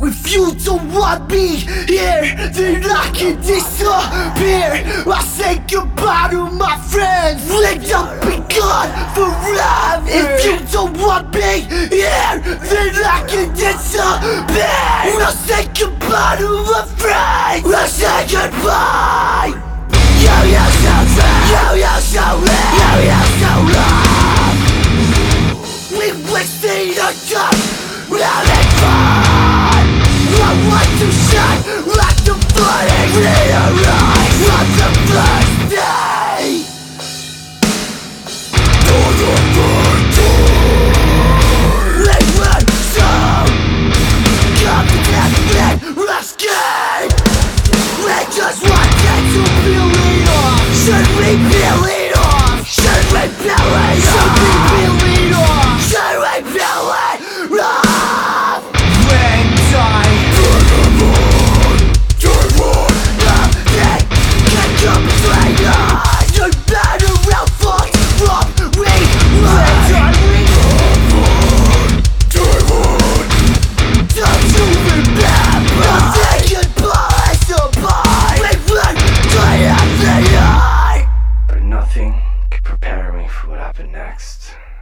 If you don't want me here, then I can disappear. I say goodbye to my friends, let them be gone forever. If you don't want me here, then I can disappear. I say goodbye to my friends, I say goodbye. Yo, so love, yo, so love, yo, so love. We wasted our time, we're like fun. I want to shine like the fire in your eyes on the first day. They run so confident and risky. We just wanted to peel it off. Should we peel it off? Should we peel it off? Should we peel it off? Should we peel it off? When I you're better out fucked from me. Don't you remember? I'll say goodbye, goodbye. We run right after the eye. But nothing could prepare me for what happened next.